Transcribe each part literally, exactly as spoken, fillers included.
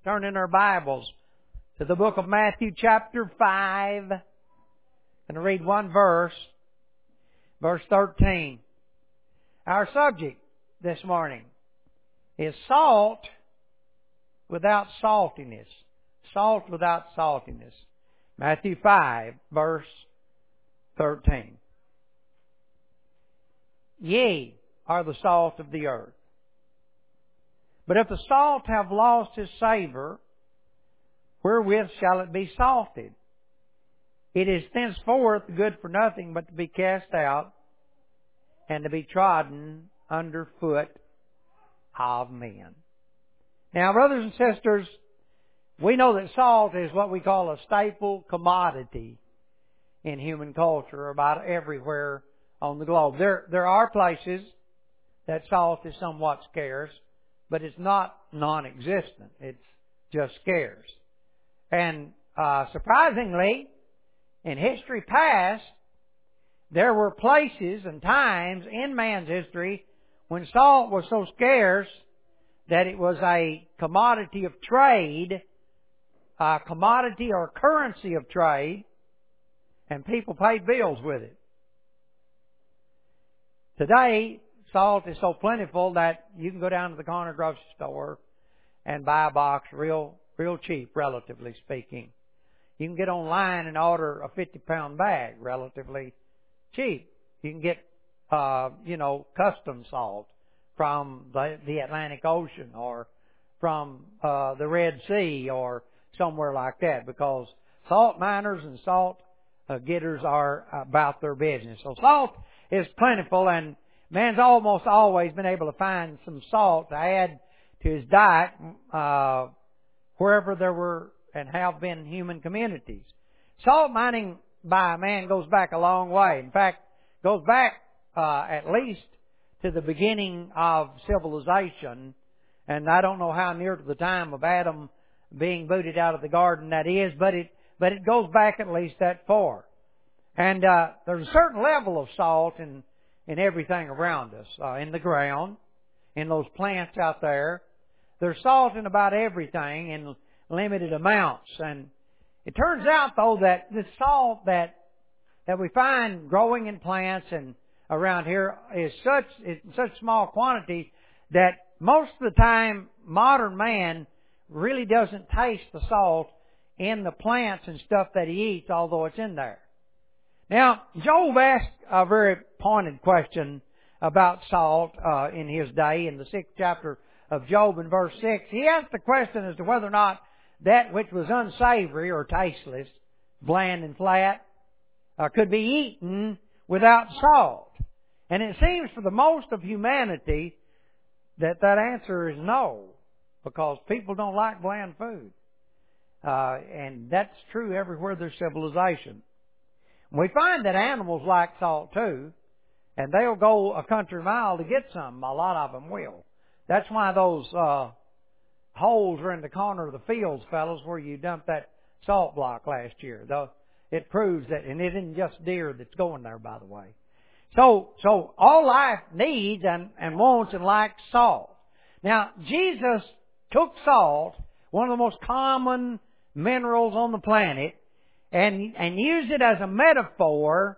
turn in our Bibles to the book of Matthew chapter five. I'm going to read one verse, verse thirteen. Our subject this morning is salt without saltiness. Salt without saltiness. Matthew five, verse thirteen. Ye are the salt of the earth. But if the salt have lost his savour, wherewith shall it be salted? It is thenceforth good for nothing but to be cast out and to be trodden under foot of men. Now, brothers and sisters, we know that salt is what we call a staple commodity in human culture about everywhere on the globe. There, there are places that salt is somewhat scarce, but it's not non-existent. It's just scarce. And uh, surprisingly, in history past, there were places and times in man's history when salt was so scarce that it was a commodity of trade, a commodity or currency of trade, and people paid bills with it. Today, salt is so plentiful that you can go down to the corner grocery store and buy a box real, real cheap, relatively speaking. You can get online and order a fifty pound bag, relatively cheap. You can get, uh, you know, custom salt from the, the Atlantic Ocean or from uh, the Red Sea or somewhere like that, because salt miners and salt uh, getters are about their business. So salt is plentiful, and man's almost always been able to find some salt to add to his diet uh, wherever there were and have been human communities. Salt mining by man goes back a long way. In fact, goes back uh, at least to the beginning of civilization, and I don't know how near to the time of Adam being booted out of the garden that is, but it but it goes back at least that far. And uh, there's a certain level of salt in in everything around us, uh, in the ground, in those plants out there. There's salt in about everything in limited amounts. And it turns out, though, that the salt that that we find growing in plants and around here is such in such small quantities that most of the time modern man really doesn't taste the salt in the plants and stuff that he eats, although it's in there. Now, Job asked a very pointed question about salt uh, in his day in the sixth chapter of Job in verse six. He asked the question as to whether or not that which was unsavory or tasteless, bland and flat, uh, could be eaten without salt. And it seems for the most of humanity that that answer is no, because people don't like bland food. Uh, and that's true everywhere there's civilization. We find that animals like salt too, and they'll go a country mile to get some. A lot of them will. That's why those uh, holes are in the corner of the fields, fellas, where you dumped that salt block last year. Though it proves that, and it isn't just deer that's going there, by the way. So, so all life needs and, and wants and likes salt. Now, Jesus took salt, one of the most common minerals on the planet, and and used it as a metaphor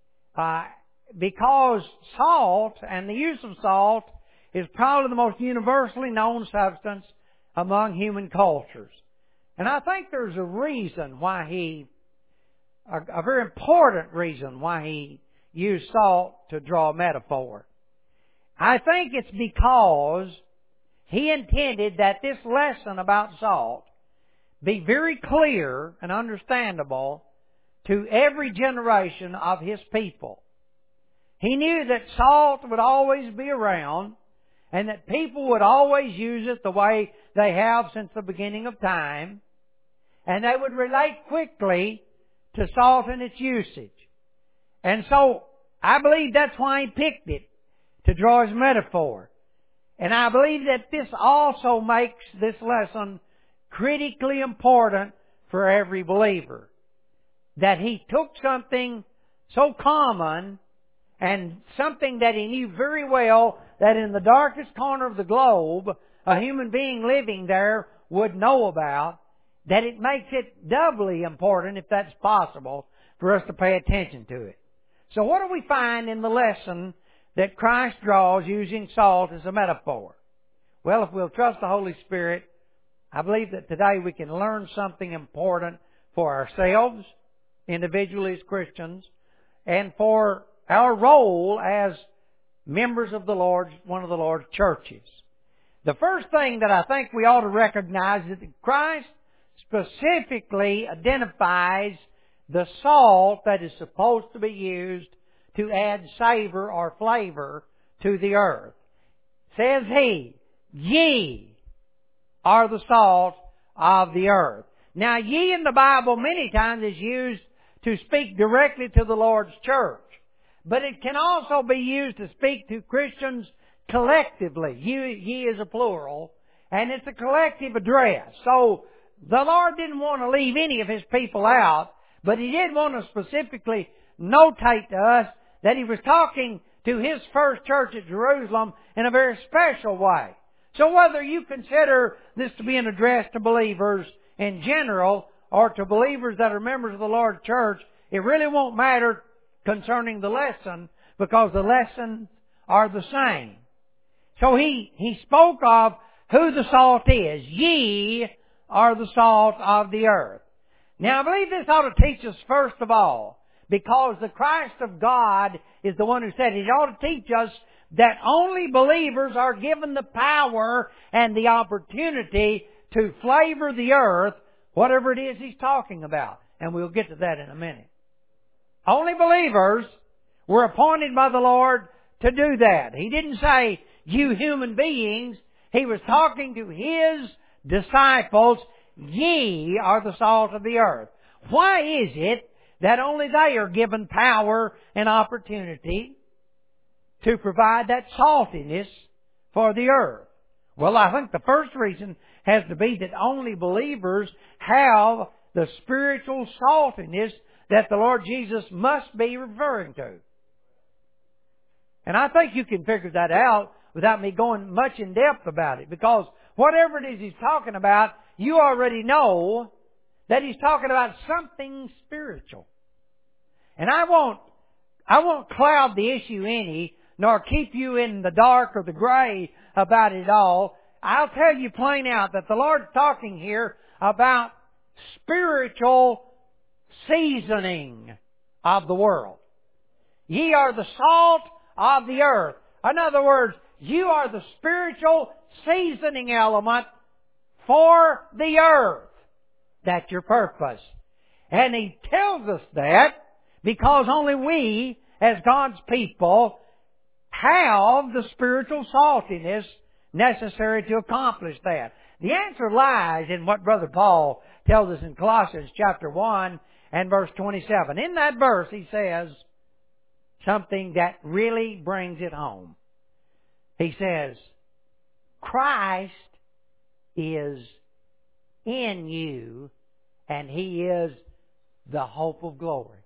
uh, because salt and the use of salt is probably the most universally known substance among human cultures. And I think there's a reason why he, a, a very important reason why he used salt to draw a metaphor. I think it's because he intended that this lesson about salt be very clear and understandable to every generation of his people. He knew that salt would always be around and that people would always use it the way they have since the beginning of time, and they would relate quickly to salt and its usage. And so I believe that's why he picked it, to draw his metaphor. And I believe that this also makes this lesson critically important for every believer. That he took something so common and something that he knew very well, that in the darkest corner of the globe, a human being living there would know about, that it makes it doubly important, if that's possible, for us to pay attention to it. So what do we find in the lesson that Christ draws using salt as a metaphor? Well, if we'll trust the Holy Spirit, I believe that today we can learn something important for ourselves, individually as Christians, and for our role as members of the Lord's, one of the Lord's churches. The first thing that I think we ought to recognize is that Christ specifically identifies the salt that is supposed to be used to add savor or flavor to the earth. Says He, ye are the salt of the earth. Now, ye in the Bible many times is used to speak directly to the Lord's church. But it can also be used to speak to Christians collectively. Ye, ye is a plural, and it's a collective address. So, the Lord didn't want to leave any of His people out, but He did want to specifically notate to us that He was talking to His first church at Jerusalem in a very special way. So whether you consider this to be an address to believers in general or to believers that are members of the Lord's church, it really won't matter concerning the lesson, because the lessons are the same. So he, he spoke of who the salt is. Ye are the salt of the earth. Now I believe this ought to teach us first of all, because the Christ of God is the one who said it. It ought to teach us that only believers are given the power and the opportunity to flavor the earth, whatever it is He's talking about. And we'll get to that in a minute. Only believers were appointed by the Lord to do that. He didn't say, you human beings. He was talking to His disciples. Ye are the salt of the earth. Why is it that only they are given power and opportunity to provide that saltiness for the earth? Well, I think the first reason has to be that only believers have the spiritual saltiness that the Lord Jesus must be referring to. And I think you can figure that out without me going much in depth about it, because whatever it is He's talking about, you already know that He's talking about something spiritual. And I won't, I won't cloud the issue any, nor keep you in the dark or the gray about it all. I'll tell you plain out that the Lord's talking here about spiritual seasoning of the world. Ye are the salt of the earth. In other words, you are the spiritual seasoning element for the earth. That's your purpose. And He tells us that because only we, as God's people, have the spiritual saltiness necessary to accomplish that. The answer lies in what Brother Paul tells us in Colossians chapter one and verse twenty-seven. In that verse he says something that really brings it home. He says, Christ is in you, and He is the hope of glory.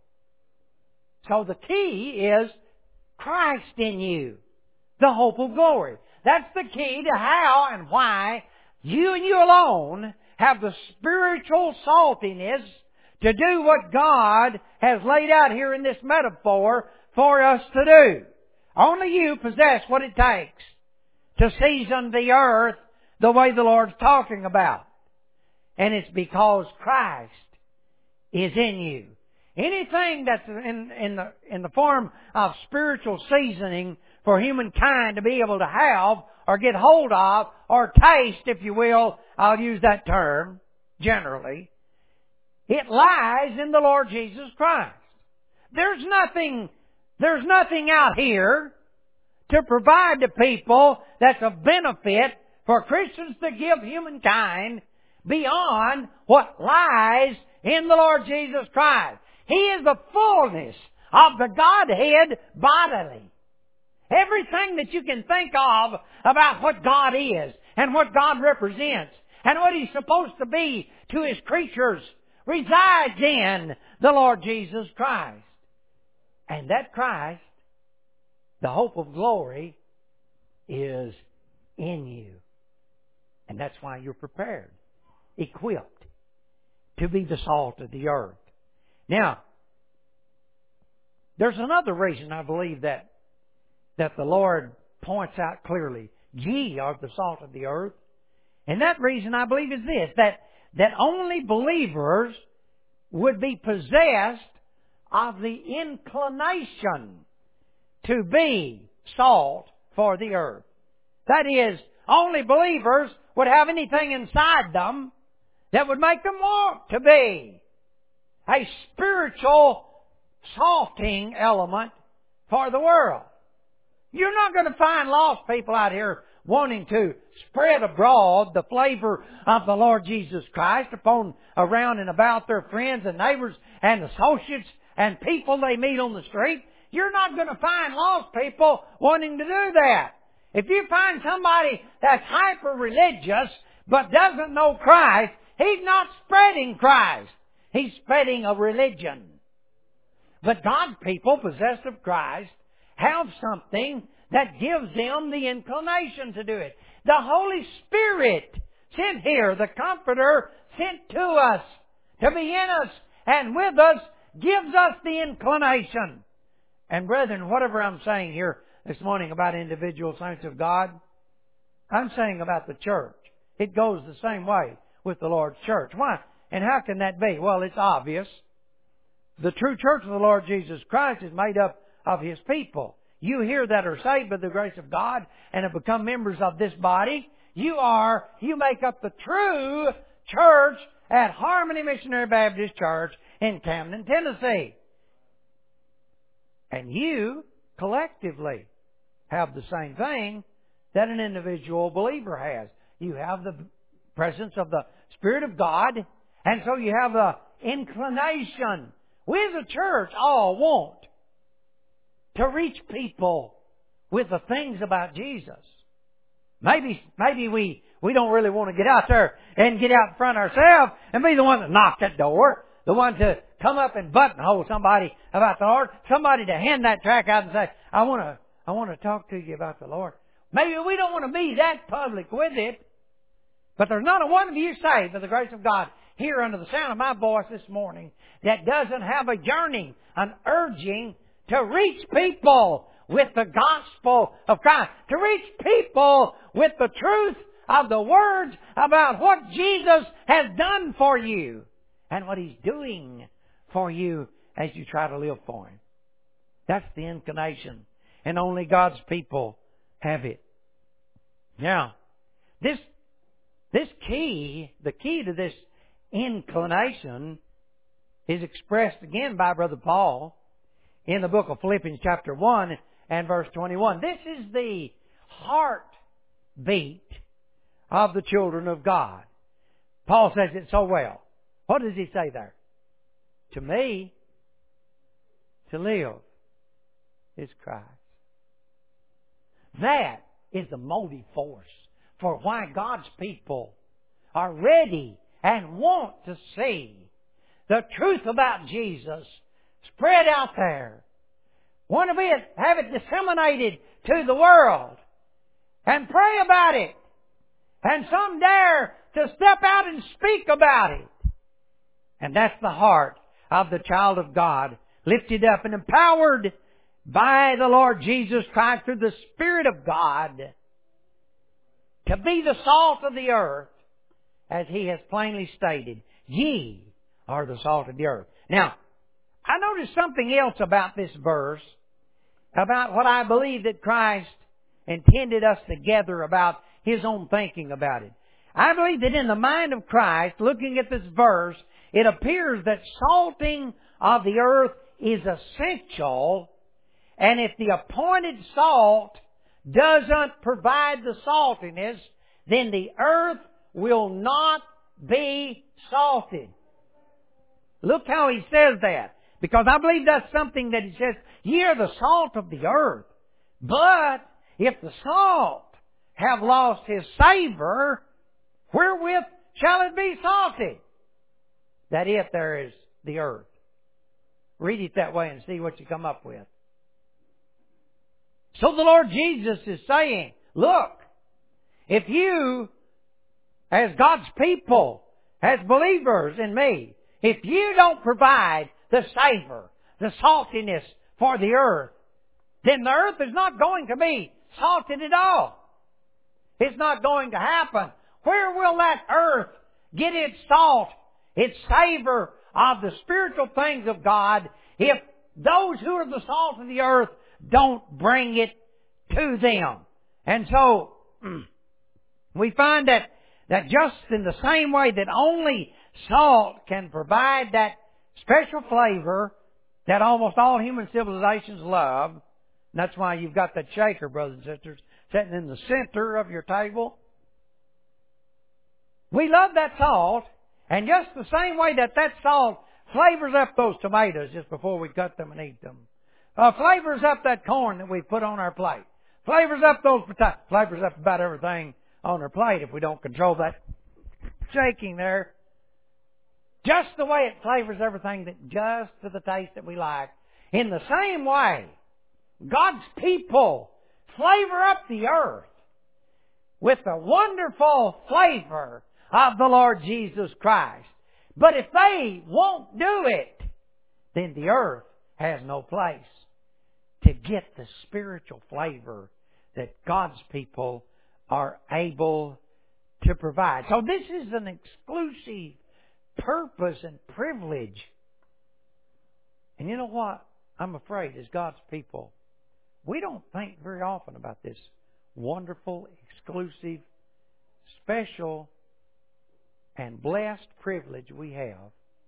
So the key is Christ in you, the hope of glory. That's the key to how and why you and you alone have the spiritual saltiness to do what God has laid out here in this metaphor for us to do. Only you possess what it takes to season the earth the way the Lord's talking about. And it's because Christ is in you. Anything that's in, in, the, in the form of spiritual seasoning for humankind to be able to have or get hold of or taste, if you will, I'll use that term generally, it lies in the Lord Jesus Christ. There's nothing, there's nothing out here to provide to people that's of benefit for Christians to give humankind beyond what lies in the Lord Jesus Christ. He is the fullness of the Godhead bodily. Everything that you can think of about what God is and what God represents and what He's supposed to be to His creatures resides in the Lord Jesus Christ. And that Christ, the hope of glory, is in you. And that's why you're prepared. equipped to be the salt of the earth. Now, there's another reason I believe that that the Lord points out clearly. Ye are the salt of the earth. And that reason I believe is this, that, that only believers would be possessed of the inclination to be salt for the earth. That is, only believers would have anything inside them that would make them want to be a spiritual salting element for the world. You're not going to find lost people out here wanting to spread abroad the flavor of the Lord Jesus Christ upon, around and about their friends and neighbors and associates and people they meet on the street. You're not going to find lost people wanting to do that. If you find somebody that's hyper-religious but doesn't know Christ, he's not spreading Christ. He's spreading a religion. But God's people, possessed of Christ, have something that gives them the inclination to do it. The Holy Spirit sent here, the Comforter sent to us, to be in us and with us, gives us the inclination. And brethren, whatever I'm saying here this morning about individual saints of God, I'm saying about the church. It goes the same way with the Lord's church. Why? And how can that be? Well, it's obvious. The true church of the Lord Jesus Christ is made up of His people. You here that are saved by the grace of God and have become members of this body, you are, you make up the true church at Harmony Missionary Baptist Church in Camden, Tennessee. And you, collectively, have the same thing that an individual believer has. You have the presence of the Spirit of God, and so you have the inclination. We as a church all want to reach people with the things about Jesus. Maybe, maybe we, we don't really want to get out there and get out in front ourselves and be the one to knock that door. The one to come up and buttonhole somebody about the Lord. Somebody to hand that tract out and say, I want to, I want to talk to you about the Lord. Maybe we don't want to be that public with it. But there's not a one of you saved by the grace of God here under the sound of my voice this morning that doesn't have a yearning, an urging to reach people with the gospel of Christ. To reach people with the truth of the words about what Jesus has done for you and what He's doing for you as you try to live for Him. That's the inclination. And only God's people have it. Now, this, this key, the key to this inclination is expressed again by Brother Paul in the book of Philippians chapter one and verse twenty-one. This is the heartbeat of the children of God. Paul says it so well. What does he say there? To me, to live is Christ. That is the motive force for why God's people are ready and want to see the truth about Jesus spread out there. Want to be it, have it disseminated to the world. And pray about it. And some dare to step out and speak about it. And that's the heart of the child of God, lifted up and empowered by the Lord Jesus Christ through the Spirit of God to be the salt of the earth, as He has plainly stated. Ye are the salt of the earth. Now, I noticed something else about this verse, about what I believe that Christ intended us to gather about His own thinking about it. I believe that in the mind of Christ, looking at this verse, it appears that salting of the earth is essential, and if the appointed salt doesn't provide the saltiness, then the earth will not be salted. Look how he says that. Because I believe that's something that he says, ye are the salt of the earth. But if the salt have lost his savor, wherewith shall it be salted? That it there is the earth. Read it that way and see what you come up with. So the Lord Jesus is saying, look, if you, as God's people, as believers in me, if you don't provide the savor, the saltiness for the earth, then the earth is not going to be salted at all. It's not going to happen. Where will that earth get its salt, its savor of the spiritual things of God, if those who are the salt of the earth don't bring it to them? And so, we find that, that just in the same way that only salt can provide that special flavor that almost all human civilizations love, and that's why you've got that shaker, brothers and sisters, sitting in the center of your table. We love that salt, and just the same way that that salt flavors up those tomatoes just before we cut them and eat them, uh, flavors up that corn that we put on our plate, flavors up those potatoes, flavors up about everything on our plate if we don't control that shaking there. Just the way it flavors everything that just to the taste that we like. In the same way, God's people flavor up the earth with the wonderful flavor of the Lord Jesus Christ. But if they won't do it, then the earth has no place to get the spiritual flavor that God's people are able to provide. So this is an exclusive purpose and privilege. And you know what? I'm afraid as God's people, we don't think very often about this wonderful, exclusive, special, and blessed privilege we have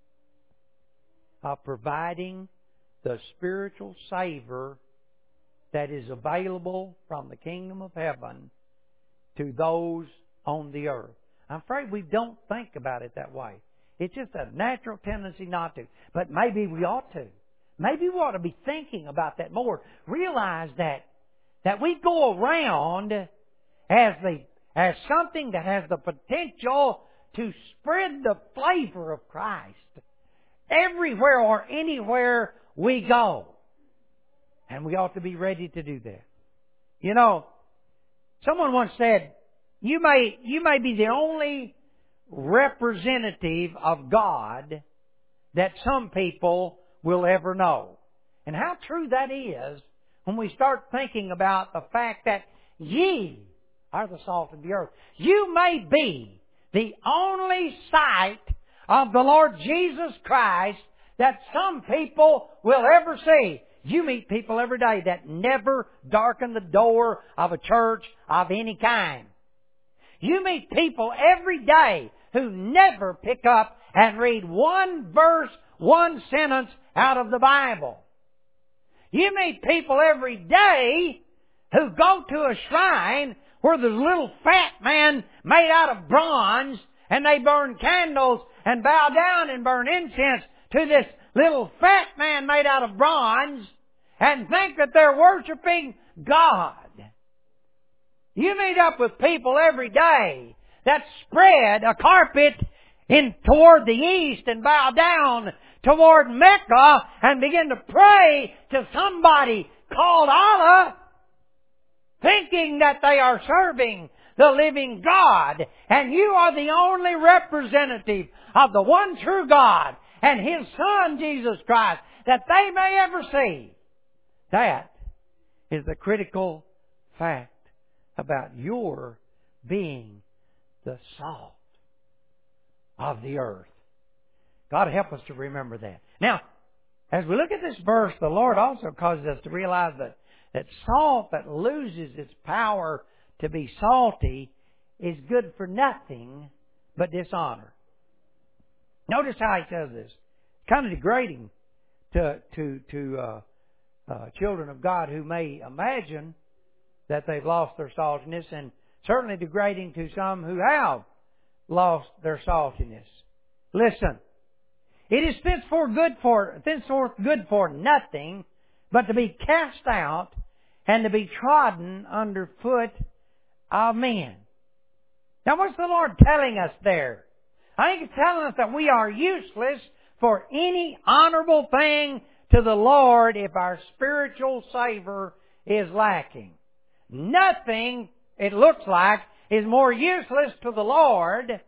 of providing the spiritual savor that is available from the kingdom of heaven to those on the earth. I'm afraid we don't think about it that way. It's just a natural tendency not to. But maybe we ought to. Maybe we ought to be thinking about that more. Realize that that we go around as the as something that has the potential to spread the flavor of Christ everywhere or anywhere we go. And we ought to be ready to do that. You know, someone once said, you may you may be the only representative of God that some people will ever know. And how true that is when we start thinking about the fact that ye are the salt of the earth. You may be the only sight of the Lord Jesus Christ that some people will ever see. You meet people every day that never darken the door of a church of any kind. You meet people every day who never pick up and read one verse, one sentence out of the Bible. You meet people every day who go to a shrine where there's a little fat man made out of bronze, and they burn candles and bow down and burn incense to this little fat man made out of bronze and think that they're worshiping God. You meet up with people every day that spread a carpet in toward the east and bow down toward Mecca and begin to pray to somebody called Allah, thinking that they are serving the living God. And you are the only representative of the one true God and His Son, Jesus Christ, that they may ever see. That is the critical fact about your being the salt of the earth. God help us to remember that. Now, as we look at this verse, the Lord also causes us to realize that, that salt that loses its power to be salty is good for nothing but dishonor. Notice how He says this. It's kind of degrading to to to uh, uh, children of God who may imagine that they've lost their saltiness, and certainly degrading to some who have lost their saltiness. Listen, it is thenceforth good for thenceforth good for nothing, but to be cast out and to be trodden under foot of men. Now, what's the Lord telling us there? I think He's telling us that we are useless for any honorable thing to the Lord if our spiritual savor is lacking. Nothing, it looks like, is more useless to the Lord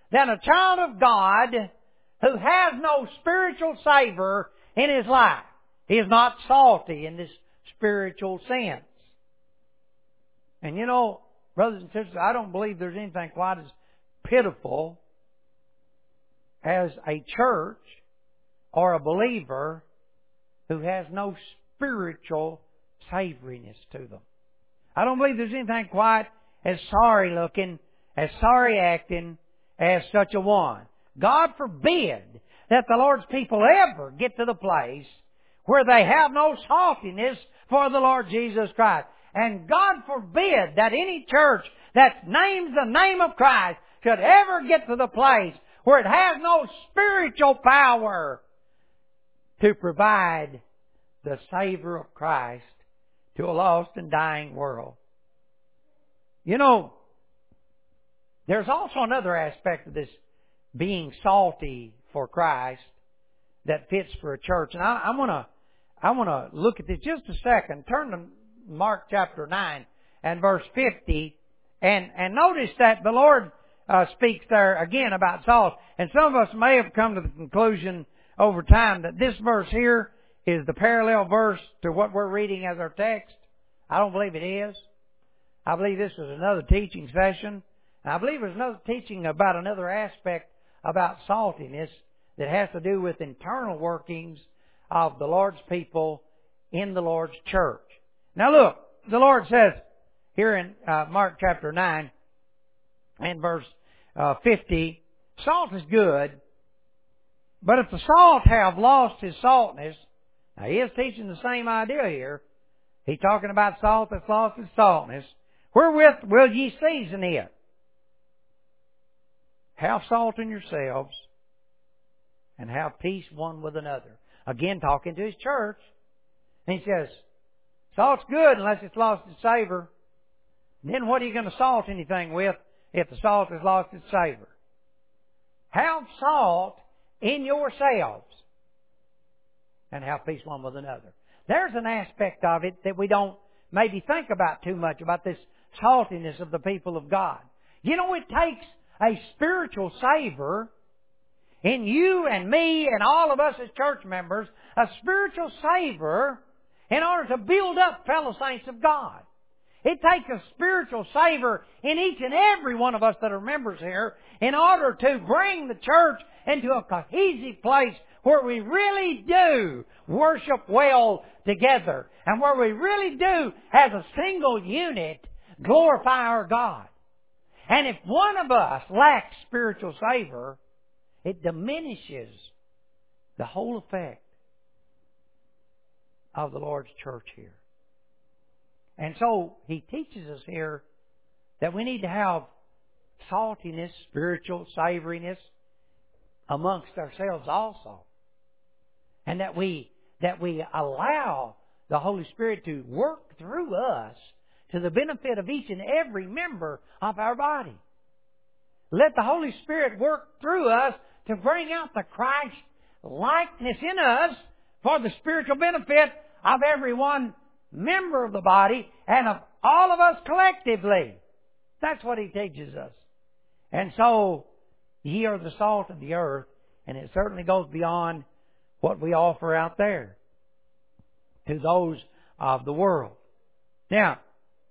than a child of God who has no spiritual savor in his life. He is not salty in this spiritual sense. And you know, brothers and sisters, I don't believe there's anything quite as pitiful as a church or a believer who has no spiritual savoriness to them. I don't believe there's anything quite as sorry looking, as sorry acting as such a one. God forbid that the Lord's people ever get to the place where they have no saltiness for the Lord Jesus Christ. And God forbid that any church that names the name of Christ should ever get to the place where it has no spiritual power to provide the savor of Christ to a lost and dying world. You know, there's also another aspect of this being salty for Christ that fits for a church. And I, I want to I want to look at this just a second. Turn to Mark chapter nine and verse fifty. And, and notice that the Lord uh, speaks there again about salt. And some of us may have come to the conclusion over time that this verse here is the parallel verse to what we're reading as our text. I don't believe it is. I believe this is another teaching session. And I believe there's another teaching about another aspect about saltiness that has to do with internal workings of the Lord's people in the Lord's church. Now look, the Lord says here in uh, Mark chapter nine and verse uh, fifty, salt is good, but if the salt have lost his saltness, now he is teaching the same idea here. He's talking about salt that's lost its saltness. Wherewith will ye season it? Have salt in yourselves, and have peace one with another. Again, talking to his church. And he says, salt's good unless it's lost its savor. Then what are you going to salt anything with if the salt has lost its savor? Have salt in yourselves, and have peace one with another. There's an aspect of it that we don't maybe think about too much, about this saltiness of the people of God. You know, it takes a spiritual savor in you and me and all of us as church members, a spiritual savor in order to build up fellow saints of God. It takes a spiritual savor in each and every one of us that are members here in order to bring the church into a cohesive place where we really do worship well together and where we really do, as a single unit, glorify our God. And if one of us lacks spiritual savor, it diminishes the whole effect of the Lord's church here. And so he teaches us here that we need to have saltiness, spiritual savoriness amongst ourselves also. And that we that we allow the Holy Spirit to work through us to the benefit of each and every member of our body. Let the Holy Spirit work through us to bring out the Christ likeness in us for the spiritual benefit of every one member of the body and of all of us collectively. That's what he teaches us. And so, ye are the salt of the earth, and it certainly goes beyond what we offer out there to those of the world. Now,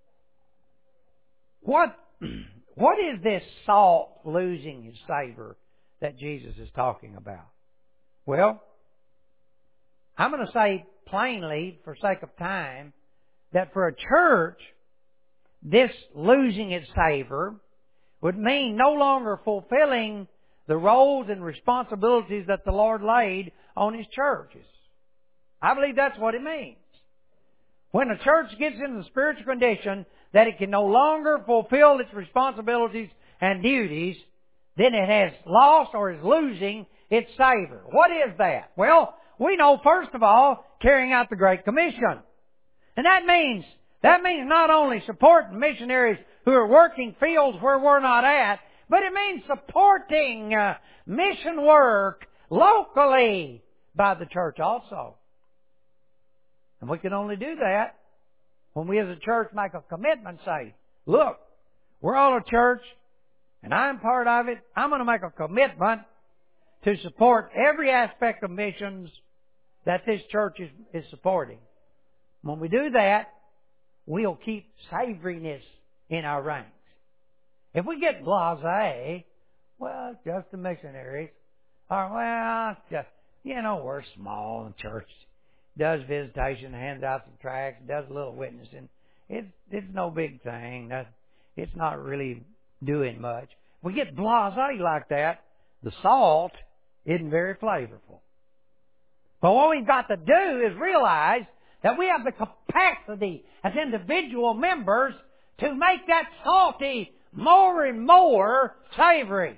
what what is this salt losing its savor that Jesus is talking about? Well, I'm going to say plainly, for sake of time, that for a church, this losing its savor would mean no longer fulfilling the roles and responsibilities that the Lord laid on His churches. I believe that's what it means. When a church gets into the spiritual condition that it can no longer fulfill its responsibilities and duties, then it has lost or is losing its savor. What is that? Well, we know, first of all, carrying out the Great Commission. And that means, that means not only supporting missionaries who are working fields where we're not at, but it means supporting uh, mission work locally by the church also. And we can only do that when we as a church make a commitment, say, look, we're all a church and I'm part of it, I'm going to make a commitment to support every aspect of missions that this church is, is supporting. When we do that, we'll keep savoriness in our ranks. If we get blasé, well, just the missionaries, or well, just, you know, we're small and church does visitation, hands out some tracts, does a little witnessing. It's it's no big thing. It's not really doing much. If we get blasé like that, the salt isn't very flavorful. But what we've got to do is realize that we have the capacity as individual members to make that salty more and more savory.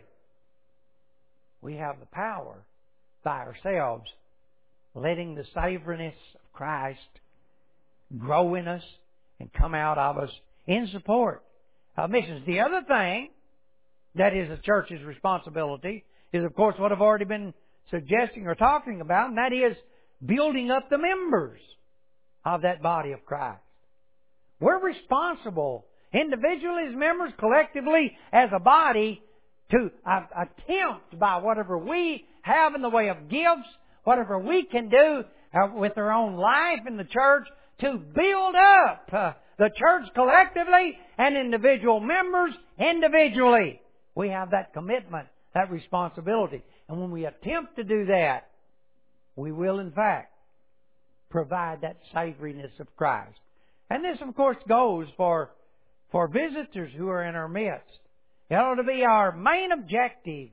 We have the power by ourselves, letting the savoriness of Christ grow in us and come out of us in support of missions. The other thing that is the church's responsibility is, of course, what I've already been suggesting or talking about, and that is building up the members of that body of Christ. We're responsible, individually as members, collectively as a body, to uh, attempt by whatever we have in the way of gifts, whatever we can do uh, with our own life in the church, to build up uh, the church collectively and individual members individually. We have that commitment, that responsibility. And when we attempt to do that, we will in fact provide that savoriness of Christ. And this, of course, goes for, for visitors who are in our midst. It ought to be our main objective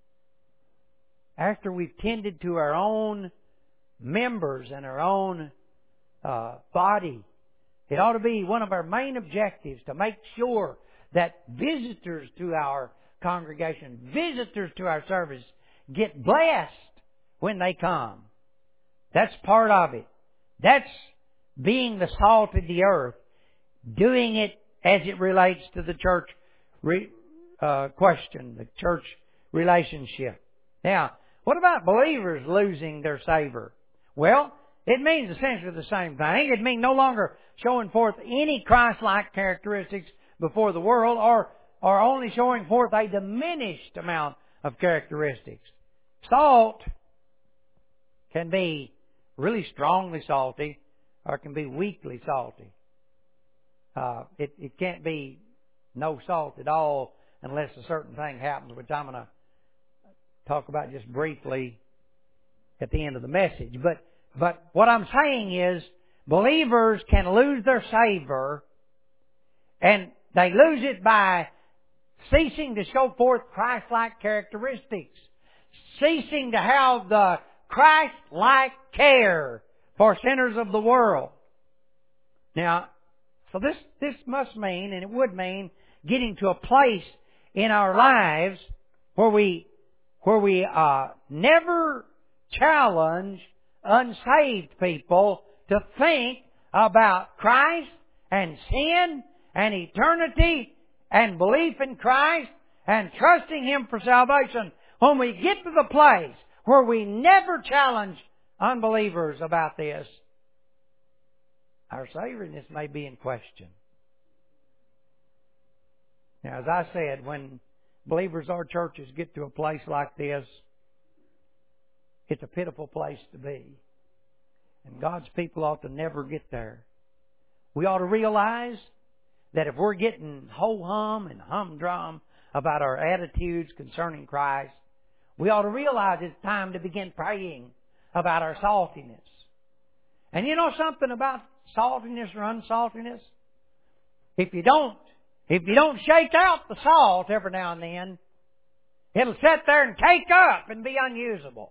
after we've tended to our own members and our own uh, body. It ought to be one of our main objectives to make sure that visitors to our congregation, visitors to our service, get blessed when they come. That's part of it. That's being the salt of the earth, doing it as it relates to the church re, uh, question, the church relationship. Now, what about believers losing their savor? Well, it means essentially the same thing. It means no longer showing forth any Christ-like characteristics before the world, or, or only showing forth a diminished amount of characteristics. Salt can be really strongly salty, or it can be weakly salty. Uh, it, it can't be no salt at all unless a certain thing happens, which I'm going to talk about just briefly at the end of the message. But, but what I'm saying is, believers can lose their savor, and they lose it by ceasing to show forth Christ-like characteristics, ceasing to have the Christ-like care for sinners of the world. Now, so this, this must mean, and it would mean, getting to a place in our lives where we, where we, uh, never challenge unsaved people to think about Christ and sin and eternity and belief in Christ and trusting Him for salvation. When we get to the place where we never challenge unbelievers about this, our savoriness may be in question. Now, as I said, when believers or churches get to a place like this, it's a pitiful place to be. And God's people ought to never get there. We ought to realize that if we're getting ho-hum and humdrum about our attitudes concerning Christ, we ought to realize it's time to begin praying about our saltiness. And you know something about saltiness or unsaltiness? If you don't, if you don't shake out the salt every now and then, it'll sit there and cake up and be unusable.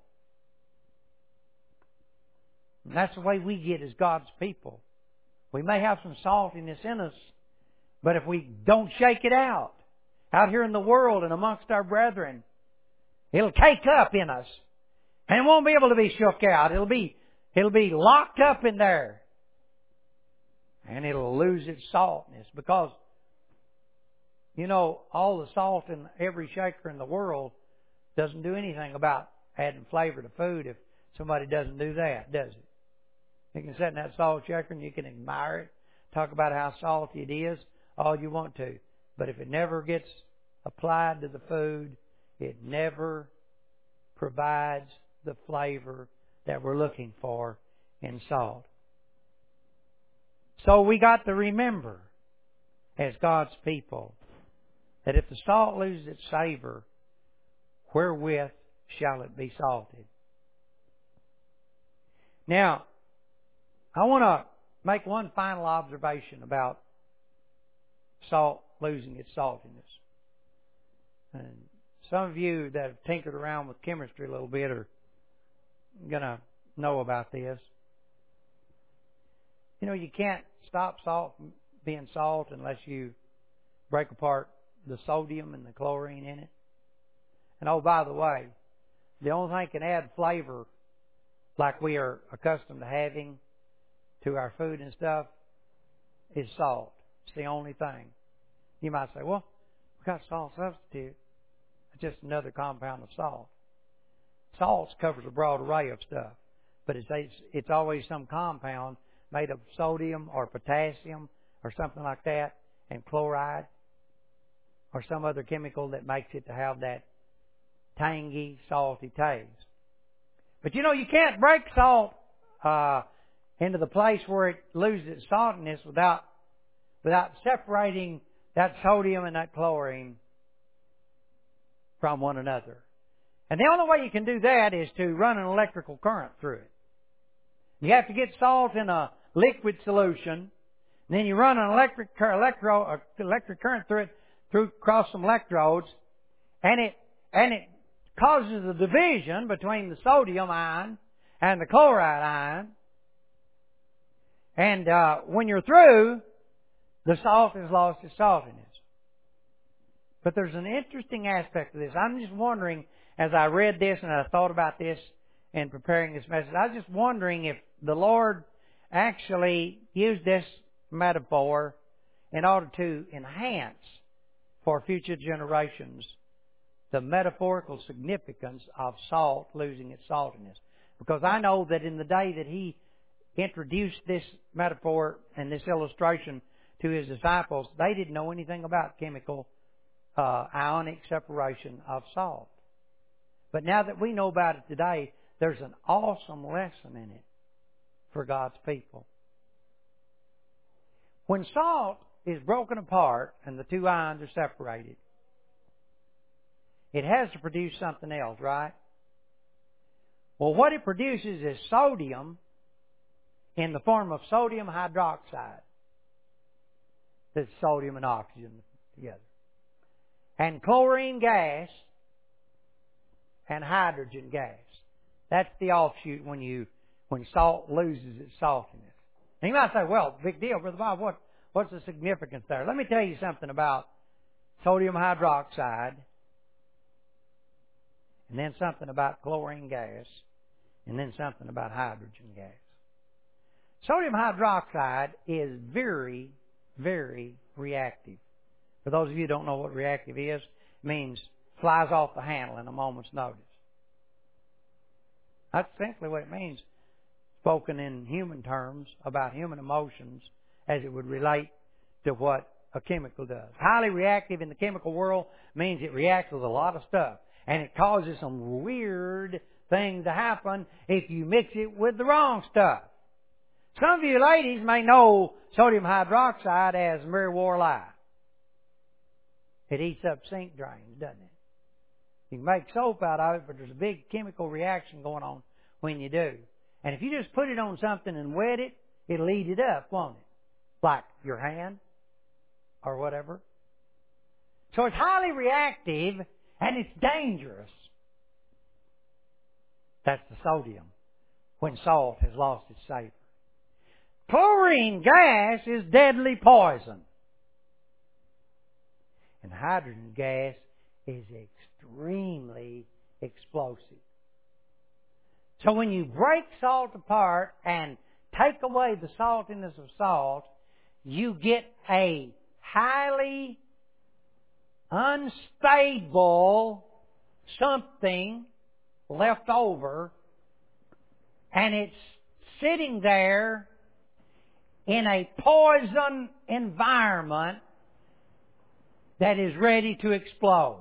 And that's the way we get as God's people. We may have some saltiness in us, but if we don't shake it out, out here in the world and amongst our brethren, it'll cake up in us. And it won't be able to be shook out. It'll be, it'll be locked up in there. And it'll lose its saltness because, you know, all the salt in every shaker in the world doesn't do anything about adding flavor to food if somebody doesn't do that, does it? You can sit in that salt shaker and you can admire it, talk about how salty it is, all you want to. But if it never gets applied to the food, it never provides the flavor that we're looking for in salt. So we got to remember, as God's people, that if the salt loses its savor, wherewith shall it be salted? Now, I want to make one final observation about salt losing its saltiness. And some of you that have tinkered around with chemistry a little bit are going to know about this. You know, you can't stop salt from being salt unless you break apart the sodium and the chlorine in it. And oh, by the way, the only thing that can add flavor like we are accustomed to having to our food and stuff is salt. It's the only thing. You might say, well, we've got salt substitute. It's just another compound of salt. Salt covers a broad array of stuff, but it's, it's always some compound made of sodium or potassium or something like that, and chloride or some other chemical that makes it to have that tangy, salty taste. But you know, you can't break salt uh, into the place where it loses its saltiness without without separating that sodium and that chlorine from one another. And the only way you can do that is to run an electrical current through it. You have to get salt in a liquid solution, and then you run an electric electro uh, electric current through it through across some electrodes, and it and it causes a division between the sodium ion and the chloride ion. And uh, when you're through, the salt has lost its saltiness. But there's an interesting aspect of this. I'm just wondering, as I read this and I thought about this in preparing this message, I was just wondering if the Lord actually used this metaphor in order to enhance for future generations the metaphorical significance of salt losing its saltiness. Because I know that in the day that He introduced this metaphor and this illustration to His disciples, they didn't know anything about chemical uh, ionic separation of salt. But now that we know about it today, there's an awesome lesson in it for God's people. When salt is broken apart and the two ions are separated, it has to produce something else, right? Well, what it produces is sodium in the form of sodium hydroxide. That's sodium and oxygen together. And chlorine gas and hydrogen gas. That's the offshoot when you when salt loses its saltiness. And you might say, well, big deal, Brother Bob, what, what's the significance there? Let me tell you something about sodium hydroxide, and then something about chlorine gas, and then something about hydrogen gas. Sodium hydroxide is very, very reactive. For those of you who don't know what reactive is, it means flies off the handle in a moment's notice. That's essentially what it means, spoken in human terms about human emotions as it would relate to what a chemical does. Highly reactive in the chemical world means it reacts with a lot of stuff. And it causes some weird things to happen if you mix it with the wrong stuff. Some of you ladies may know sodium hydroxide as Mary War Lye. It eats up sink drains, doesn't it? You can make soap out of it, but there's a big chemical reaction going on when you do. And if you just put it on something and wet it, it'll eat it up, won't it? Like your hand or whatever. So it's highly reactive and it's dangerous. That's the sodium when salt has lost its savor. Chlorine gas is deadly poison. And hydrogen gas is extremely explosive. So when you break salt apart and take away the saltiness of salt, you get a highly unstable something left over, and it's sitting there in a poison environment that is ready to explode.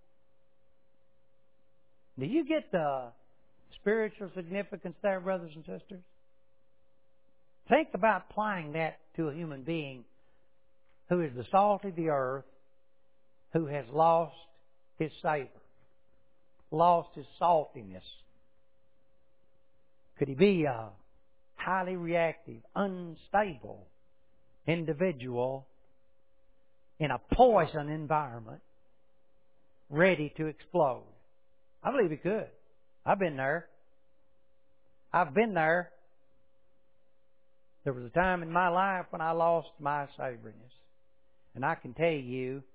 Do you get the spiritual significance there, brothers and sisters? Think about applying that to a human being who is the salt of the earth, who has lost his savor, lost his saltiness. Could he be a highly reactive, unstable individual in a poison environment ready to explode? I believe he could. I've been there. I've been there. There was a time in my life when I lost my savoriness. And I can tell you,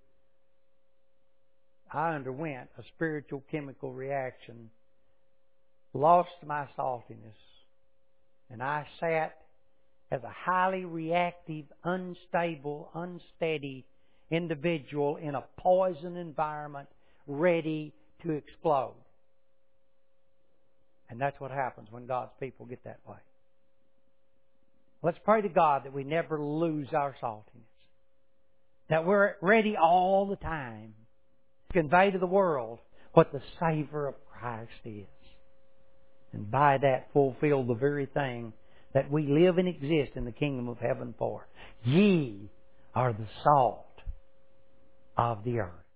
I underwent a spiritual chemical reaction, lost my saltiness, and I sat as a highly reactive, unstable, unsteady individual in a poison environment ready to explode. And that's what happens when God's people get that way. Let's pray to God that we never lose our saltiness. That we're ready all the time to convey to the world what the savor of Christ is. And by that fulfill the very thing that we live and exist in the kingdom of heaven for. Ye are the salt of the earth.